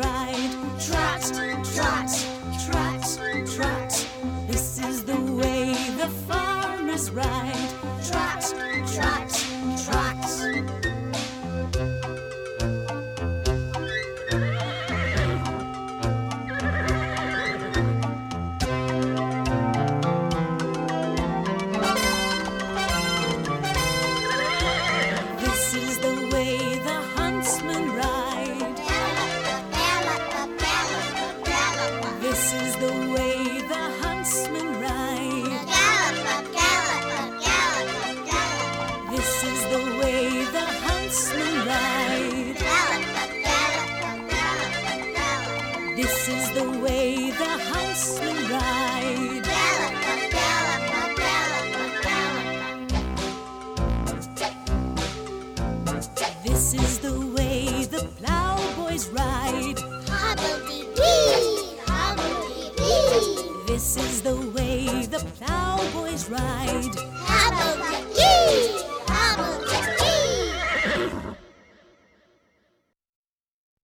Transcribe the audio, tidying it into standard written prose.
ride. Trot, trot, trot, trot. This is the way the farmers ride. Trot, trot, trot. This is the way the huntsmen ride. This is the way the huntsmen ride. This is the way the huntsmen ride. This is the way the huntsmen ride. This is the way the plowboys ride. Hobbledy-dee, hobbledy-dee. This is the way the plowboys ride. Hobbledy-dee.